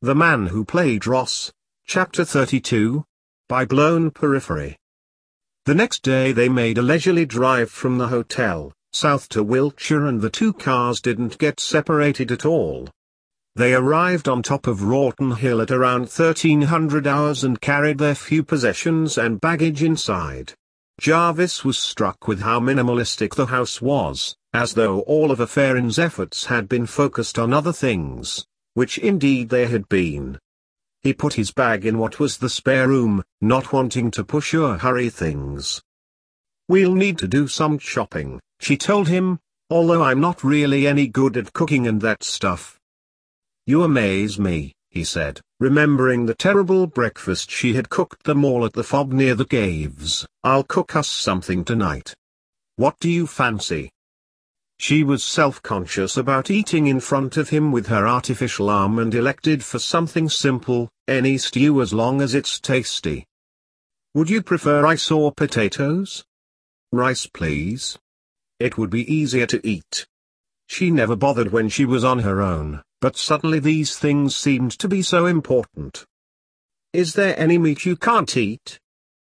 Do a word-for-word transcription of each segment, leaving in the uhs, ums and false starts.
The Man Who Played Ross, Chapter thirty-two, by Blown Periphery. The next day they made a leisurely drive from the hotel, south to Wiltshire, and the two cars didn't get separated at all. They arrived on top of Wroughton Hill at around thirteen hundred hours and carried their few possessions and baggage inside. Jarvis was struck with how minimalistic the house was, as though all of Affarin's efforts had been focused on other things, which indeed they had been. He put his bag in what was the spare room, not wanting to push or hurry things. "We'll need to do some shopping," she told him, "although I'm not really any good at cooking and that stuff." "You amaze me," he said, remembering the terrible breakfast she had cooked them all at the fob near the caves. "I'll cook us something tonight. What do you fancy?" She was self-conscious about eating in front of him with her artificial arm and elected for something simple, any stew as long as it's tasty. "Would you prefer rice or potatoes?" "Rice, please. It would be easier to eat." She never bothered when she was on her own, but suddenly these things seemed to be so important. "Is there any meat you can't eat?"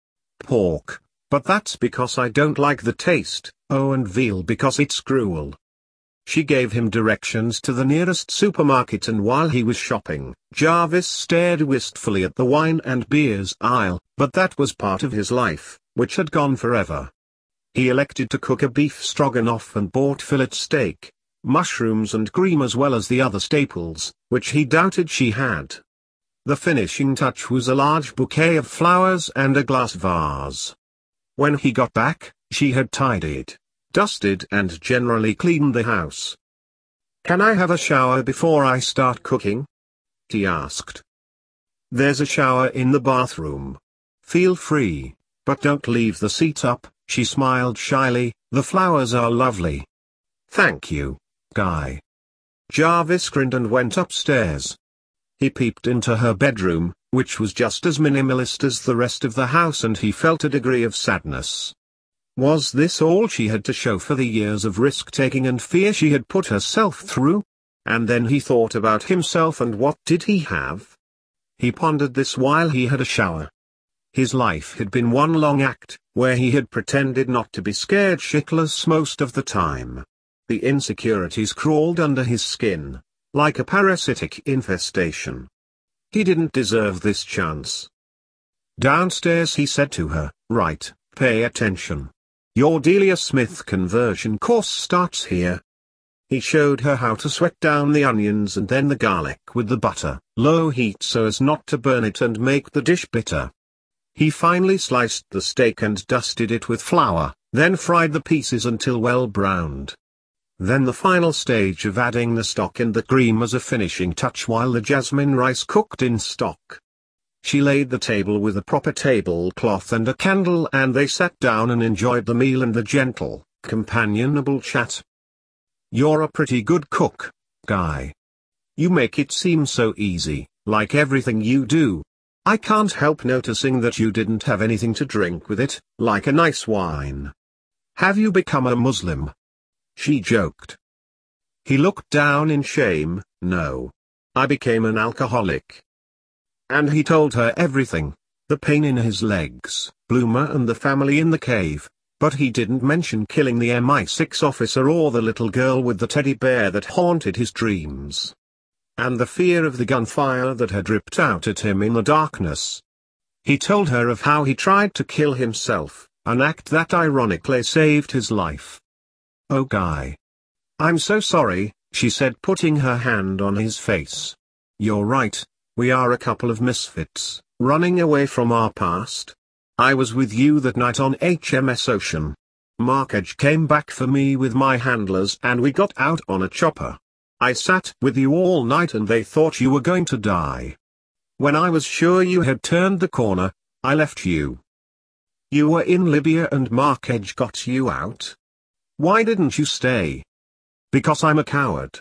"Pork, but that's because I don't like the taste. Oh, and veal because it's gruel." She gave him directions to the nearest supermarket, and while he was shopping, Jarvis stared wistfully at the wine and beers aisle, but that was part of his life, which had gone forever. He elected to cook a beef stroganoff and bought fillet steak, mushrooms and cream as well as the other staples, which he doubted she had. The finishing touch was a large bouquet of flowers and a glass vase. When he got back, she had tidied, dusted and generally cleaned the house. "Can I have a shower before I start cooking?" he asked. "There's a shower in the bathroom. Feel free, but don't leave the seat up," she smiled shyly. "The flowers are lovely." "Thank you, Guy." Jarvis grinned and went upstairs. He peeped into her bedroom, which was just as minimalist as the rest of the house, and he felt a degree of sadness. Was this all she had to show for the years of risk-taking and fear she had put herself through? And then he thought about himself, and what did he have? He pondered this while he had a shower. His life had been one long act, where he had pretended not to be scared shitless most of the time. The insecurities crawled under his skin, like a parasitic infestation. He didn't deserve this chance. Downstairs he said to her, "Right, pay attention. Your Delia Smith conversion course starts here." He showed her how to sweat down the onions and then the garlic with the butter, low heat so as not to burn it and make the dish bitter. He finally sliced the steak and dusted it with flour, then fried the pieces until well browned. Then the final stage of adding the stock and the cream as a finishing touch while the jasmine rice cooked in stock. She laid the table with a proper tablecloth and a candle, and they sat down and enjoyed the meal and the gentle, companionable chat. "You're a pretty good cook, Guy. You make it seem so easy, like everything you do. I can't help noticing that you didn't have anything to drink with it, like a nice wine. Have you become a Muslim?" she joked. He looked down in shame. "No. I became an alcoholic." And he told her everything, the pain in his legs, Bloomer and the family in the cave, but he didn't mention killing the M I six officer or the little girl with the teddy bear that haunted his dreams. And the fear of the gunfire that had ripped out at him in the darkness. He told her of how he tried to kill himself, an act that ironically saved his life. "Oh, Guy. I'm so sorry," she said, putting her hand on his face. "You're right. We are a couple of misfits, running away from our past. I was with you that night on H M S Ocean. Markage came back for me with my handlers and we got out on a chopper. I sat with you all night and they thought you were going to die. When I was sure you had turned the corner, I left you. You were in Libya and Markage got you out. Why didn't you stay?" "Because I'm a coward."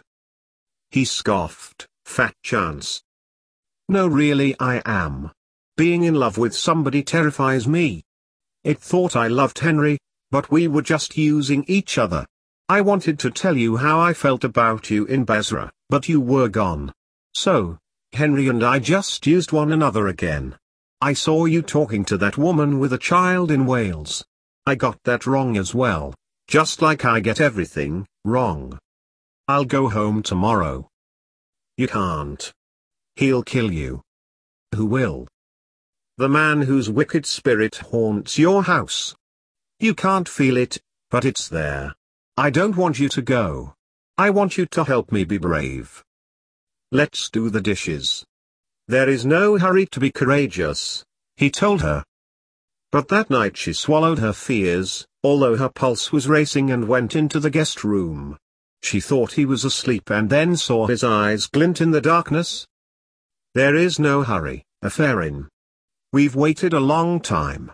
He scoffed, "Fat chance." "No, really I am. Being in love with somebody terrifies me. It thought I loved Henry, but we were just using each other. I wanted to tell you how I felt about you in Basra, but you were gone. So, Henry and I just used one another again. I saw you talking to that woman with a child in Wales. I got that wrong as well, just like I get everything wrong. I'll go home tomorrow. You can't. He'll kill you. Who will? The man whose wicked spirit haunts your house. You can't feel it, but it's there. I don't want you to go. I want you to help me be brave. Let's do the dishes. There is no hurry to be courageous, he told her. But that night she swallowed her fears, although her pulse was racing, and went into the guest room. She thought he was asleep and then saw his eyes glint in the darkness. There is no hurry, Aferin. We've waited a long time.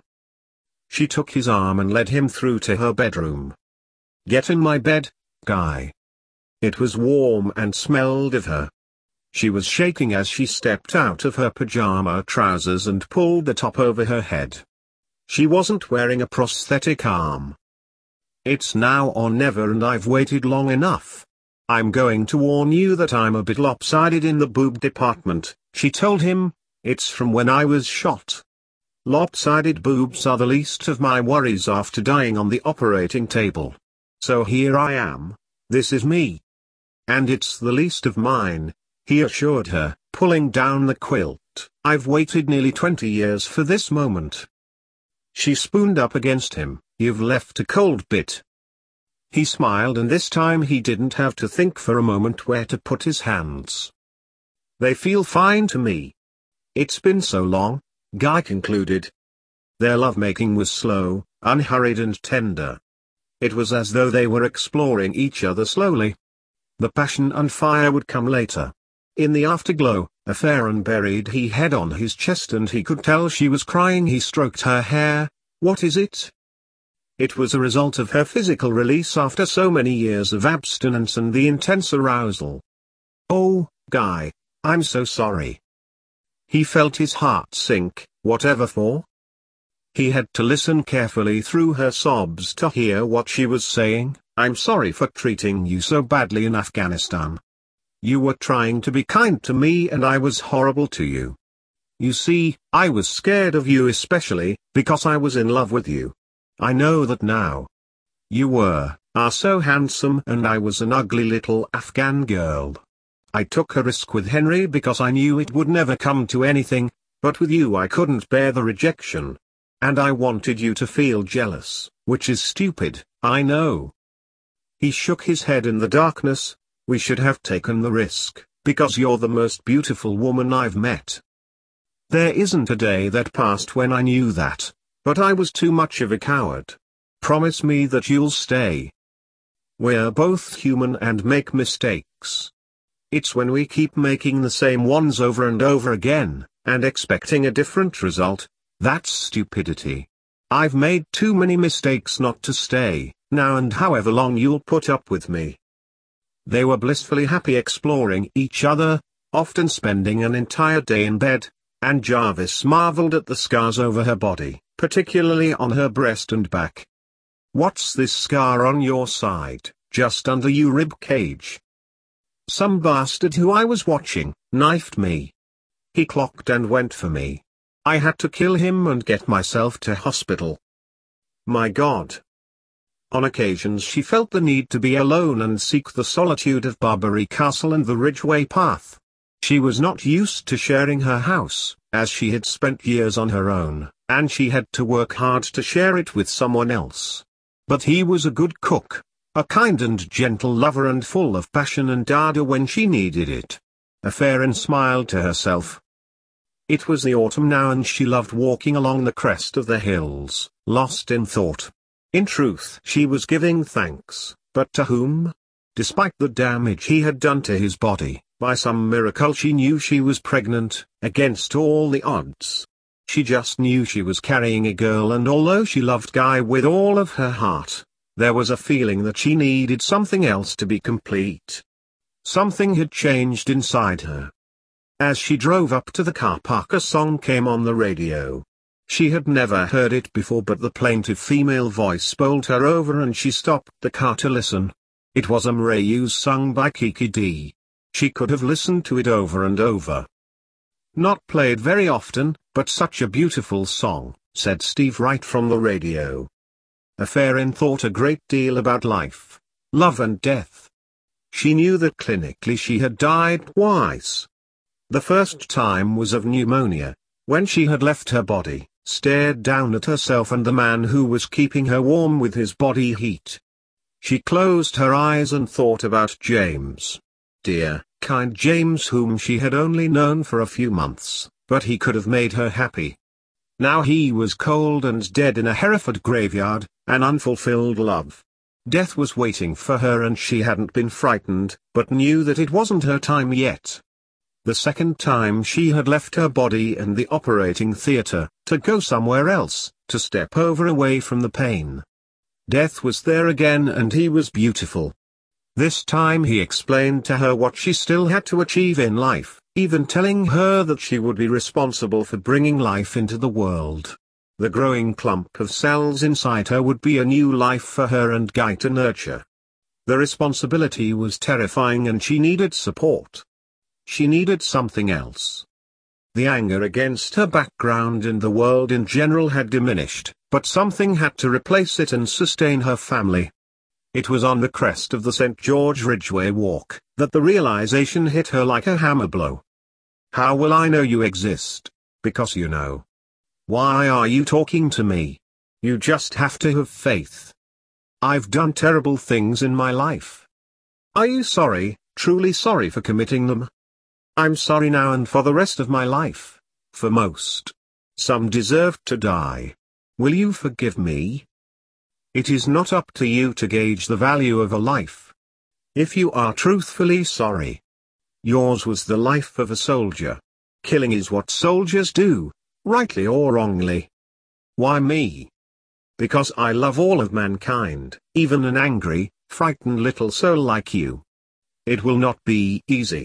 She took his arm and led him through to her bedroom. Get in my bed, Guy. It was warm and smelled of her. She was shaking as she stepped out of her pajama trousers and pulled the top over her head. She wasn't wearing a prosthetic arm. It's now or never, and I've waited long enough. I'm going to warn you that I'm a bit lopsided in the boob department, she told him. It's from when I was shot. Lopsided boobs are the least of my worries after dying on the operating table. So here I am, this is me. And it's the least of mine, he assured her, pulling down the quilt. I've waited nearly twenty years for this moment. She spooned up against him. You've left a cold bit. He smiled, and this time he didn't have to think for a moment where to put his hands. They feel fine to me. It's been so long, Guy concluded. Their lovemaking was slow, unhurried and tender. It was as though they were exploring each other slowly. The passion and fire would come later. In the afterglow, Aferin buried his head on his chest and he could tell she was crying. He stroked her hair. What is it? It was a result of her physical release after so many years of abstinence and the intense arousal. Oh, Guy, I'm so sorry. He felt his heart sink. Whatever for? He had to listen carefully through her sobs to hear what she was saying. I'm sorry for treating you so badly in Afghanistan. You were trying to be kind to me and I was horrible to you. You see, I was scared of you, especially because I was in love with you. I know that now. You were, are so handsome, and I was an ugly little Afghan girl. I took a risk with Henry because I knew it would never come to anything, but with you I couldn't bear the rejection. And I wanted you to feel jealous, which is stupid, I know. He shook his head in the darkness. We should have taken the risk, because you're the most beautiful woman I've met. There isn't a day that passed when I knew that, but I was too much of a coward. Promise me that you'll stay. We're both human and make mistakes. It's when we keep making the same ones over and over again, and expecting a different result, that's stupidity. I've made too many mistakes not to stay, now and however long you'll put up with me. They were blissfully happy, exploring each other, often spending an entire day in bed, and Jarvis marveled at the scars over her body, particularly on her breast and back. What's this scar on your side, just under your rib cage? Some bastard who I was watching, knifed me. He clocked and went for me. I had to kill him and get myself to hospital. My God. On occasions she felt the need to be alone and seek the solitude of Barbary Castle and the Ridgeway Path. She was not used to sharing her house, as she had spent years on her own, and she had to work hard to share it with someone else. But he was a good cook, a kind and gentle lover, and full of passion and ardor when she needed it. Aferin smiled to herself. It was the autumn now, and she loved walking along the crest of the hills, lost in thought. In truth, she was giving thanks, but to whom? Despite the damage he had done to his body, by some miracle she knew she was pregnant, against all the odds. She just knew she was carrying a girl, and although she loved Guy with all of her heart, there was a feeling that she needed something else to be complete. Something had changed inside her. As she drove up to the car park, a song came on the radio. She had never heard it before, but the plaintive female voice bowled her over and she stopped the car to listen. It was Amrayu's sung by Kiki Dee. She could have listened to it over and over. Not played very often, but such a beautiful song, said Steve Wright from the radio. Afarin thought a great deal about life, love and death. She knew that clinically she had died twice. The first time was of pneumonia, when she had left her body, stared down at herself and the man who was keeping her warm with his body heat. She closed her eyes and thought about James. Dear, kind James, whom she had only known for a few months, but he could have made her happy. Now he was cold and dead in a Hereford graveyard, an unfulfilled love. Death was waiting for her and she hadn't been frightened, but knew that it wasn't her time yet. The second time she had left her body and the operating theatre, to go somewhere else, to step over away from the pain. Death was there again and he was beautiful. This time he explained to her what she still had to achieve in life, even telling her that she would be responsible for bringing life into the world. The growing clump of cells inside her would be a new life for her and Guy to nurture. The responsibility was terrifying and she needed support. She needed something else. The anger against her background and the world in general had diminished, but something had to replace it and sustain her family. It was on the crest of the Saint George Ridgeway walk, that the realization hit her like a hammer blow. How will I know you exist? Because you know. Why are you talking to me? You just have to have faith. I've done terrible things in my life. Are you sorry, truly sorry for committing them? I'm sorry now and for the rest of my life. For most. Some deserved to die. Will you forgive me? It is not up to you to gauge the value of a life. If you are truthfully sorry. Yours was the life of a soldier. Killing is what soldiers do, rightly or wrongly. Why me? Because I love all of mankind, even an angry, frightened little soul like you. It will not be easy.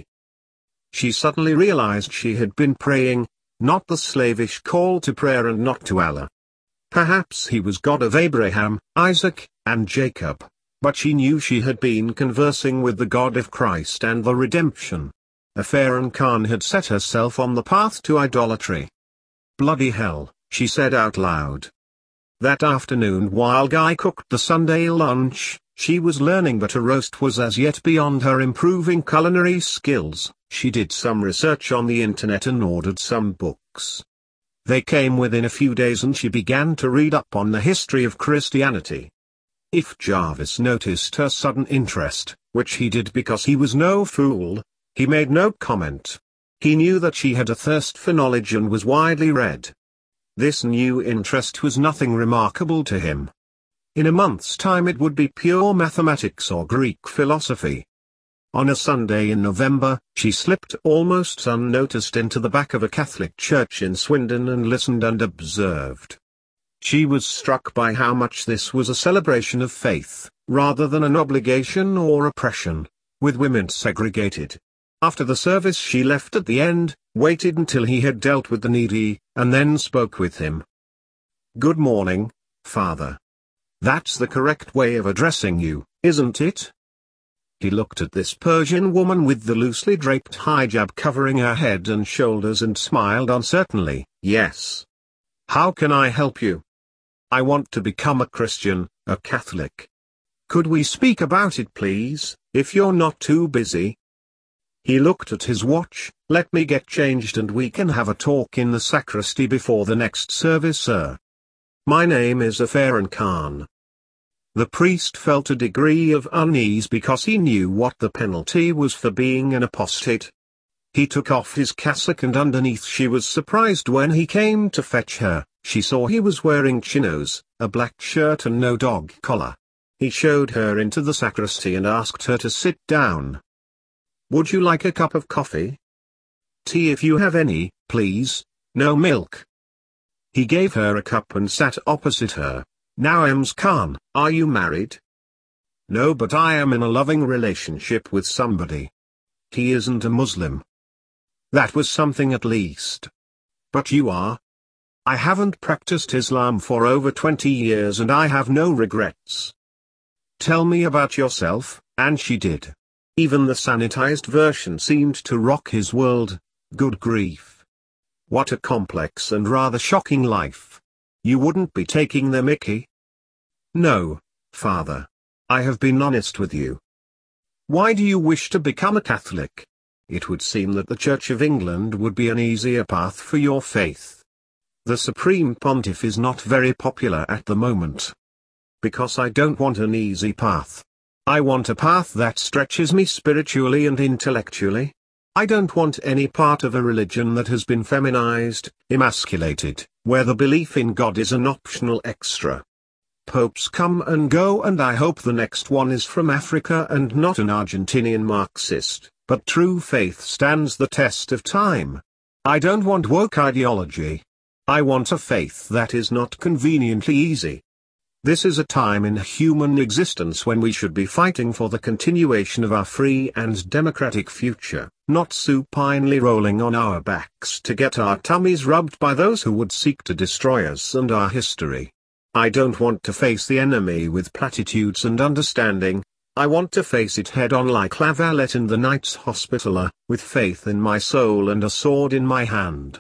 She suddenly realized she had been praying, not the slavish call to prayer and not to Allah. Perhaps he was God of Abraham, Isaac, and Jacob, but she knew she had been conversing with the God of Christ and the redemption. Afarin Khan had set herself on the path to idolatry. Bloody hell, she said out loud. That afternoon while Guy cooked the Sunday lunch, she was learning that a roast was as yet beyond her improving culinary skills. She did some research on the internet and ordered some books. They came within a few days and she began to read up on the history of Christianity. If Jarvis noticed her sudden interest, which he did because he was no fool, he made no comment. He knew that she had a thirst for knowledge and was widely read. This new interest was nothing remarkable to him. In a month's time it would be pure mathematics or Greek philosophy. On a Sunday in November, she slipped almost unnoticed into the back of a Catholic church in Swindon and listened and observed. She was struck by how much this was a celebration of faith, rather than an obligation or oppression, with women segregated. After the service she left at the end, waited until he had dealt with the needy, and then spoke with him. "Good morning, Father. That's the correct way of addressing you, isn't it?" He looked at this Persian woman with the loosely draped hijab covering her head and shoulders and smiled uncertainly. "Yes. How can I help you?" "I want to become a Christian, a Catholic. Could we speak about it please, if you're not too busy?" He looked at his watch. "Let me get changed and we can have a talk in the sacristy before the next service, sir. My name is Afarin Khan." The priest felt a degree of unease because he knew what the penalty was for being an apostate. He took off his cassock and underneath she was surprised when he came to fetch her, she saw he was wearing chinos, a black shirt and no dog collar. He showed her into the sacristy and asked her to sit down. "Would you like a cup of coffee? Tea if you have any, please, no milk." He gave her a cup and sat opposite her. "Now Ems Khan, are you married?" "No, but I am in a loving relationship with somebody." "He isn't a Muslim." "That was something at least." "But you are?" "I haven't practiced Islam for over twenty years and I have no regrets." "Tell me about yourself," and she did. Even the sanitized version seemed to rock his world. Good grief. What a complex and rather shocking life. You wouldn't be taking the mickey? No, Father. I have been honest with you. Why do you wish to become a Catholic? It would seem that the Church of England would be an easier path for your faith. The Supreme Pontiff is not very popular at the moment. Because I don't want an easy path. I want a path that stretches me spiritually and intellectually. I don't want any part of a religion that has been feminized, emasculated, where the belief in God is an optional extra. Popes come and go, and I hope the next one is from Africa and not an Argentinian Marxist, but true faith stands the test of time. I don't want woke ideology. I want a faith that is not conveniently easy. This is a time in human existence when we should be fighting for the continuation of our free and democratic future, not supinely rolling on our backs to get our tummies rubbed by those who would seek to destroy us and our history. I don't want to face the enemy with platitudes and understanding. I want to face it head-on like La Valette in The Knights Hospitaller, with faith in my soul and a sword in my hand.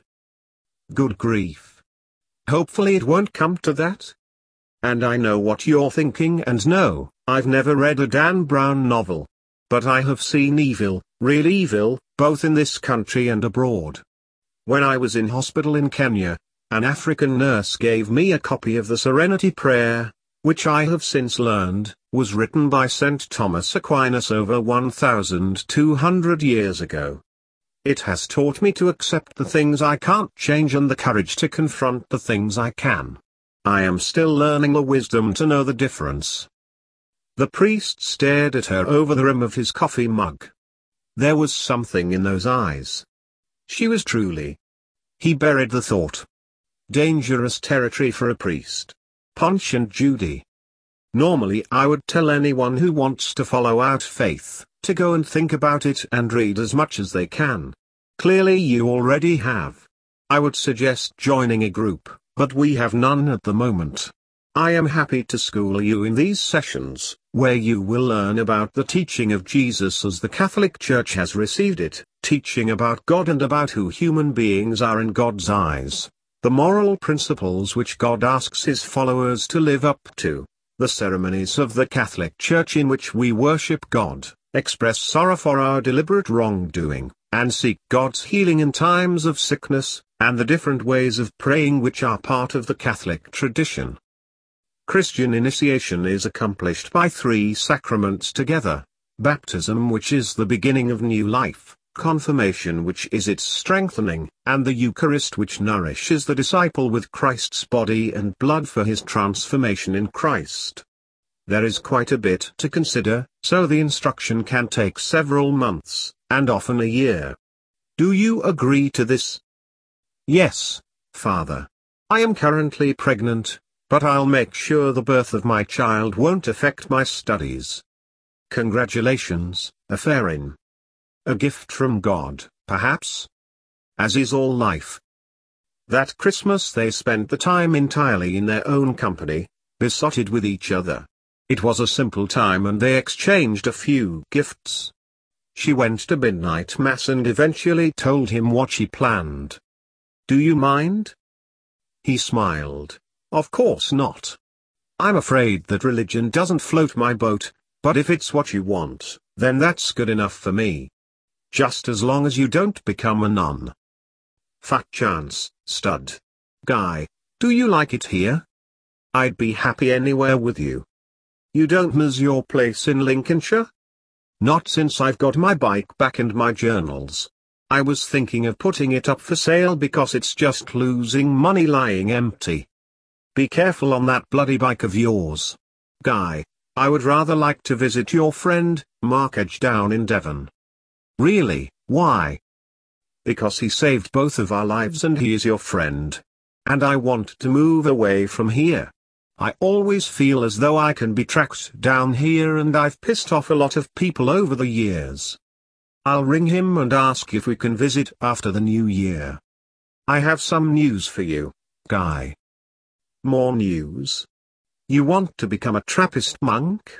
Good grief. Hopefully it won't come to that. And I know what you're thinking, and no, I've never read a Dan Brown novel. But I have seen evil, real evil, both in this country and abroad. When I was in hospital in Kenya, an African nurse gave me a copy of the Serenity Prayer, which I have since learned, was written by Saint Thomas Aquinas over one thousand two hundred years ago. It has taught me to accept the things I can't change and the courage to confront the things I can. I am still learning the wisdom to know the difference. The priest stared at her over the rim of his coffee mug. There was something in those eyes. She was truly. He buried the thought. Dangerous territory for a priest. Punch and Judy. Normally I would tell anyone who wants to follow out faith, to go and think about it and read as much as they can. Clearly you already have. I would suggest joining a group, but we have none at the moment. I am happy to school you in these sessions, where you will learn about the teaching of Jesus as the Catholic Church has received it, teaching about God and about who human beings are in God's eyes. The moral principles which God asks his followers to live up to, the ceremonies of the Catholic Church in which we worship God, express sorrow for our deliberate wrongdoing, and seek God's healing in times of sickness, and the different ways of praying which are part of the Catholic tradition. Christian initiation is accomplished by three sacraments together: baptism, which is the beginning of new life, confirmation, which is its strengthening, and the Eucharist, which nourishes the disciple with Christ's body and blood for his transformation in Christ. There is quite a bit to consider, so the instruction can take several months, and often a year. Do you agree to this? Yes, Father. I am currently pregnant, but I'll make sure the birth of my child won't affect my studies. Congratulations, Afarin. A gift from God, perhaps? As is all life. That Christmas they spent the time entirely in their own company, besotted with each other. It was a simple time and they exchanged a few gifts. She went to midnight mass and eventually told him what she planned. Do you mind? He smiled. Of course not. I'm afraid that religion doesn't float my boat, but if it's what you want, then that's good enough for me. Just as long as you don't become a nun. Fat chance, stud. Guy, do you like it here? I'd be happy anywhere with you. You don't miss your place in Lincolnshire? Not since I've got my bike back and my journals. I was thinking of putting it up for sale because it's just losing money lying empty. Be careful on that bloody bike of yours. Guy, I would rather like to visit your friend, Mark Edge, down in Devon. Really, why? Because he saved both of our lives and he is your friend. And I want to move away from here. I always feel as though I can be tracked down here and I've pissed off a lot of people over the years. I'll ring him and ask if we can visit after the new year. I have some news for you, Guy. More news? You want to become a Trappist monk?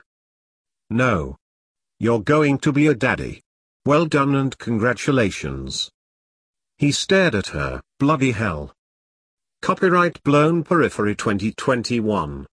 No. You're going to be a daddy. Well done and congratulations. He stared at her. Bloody hell. Copyright Blown Periphery twenty twenty-one.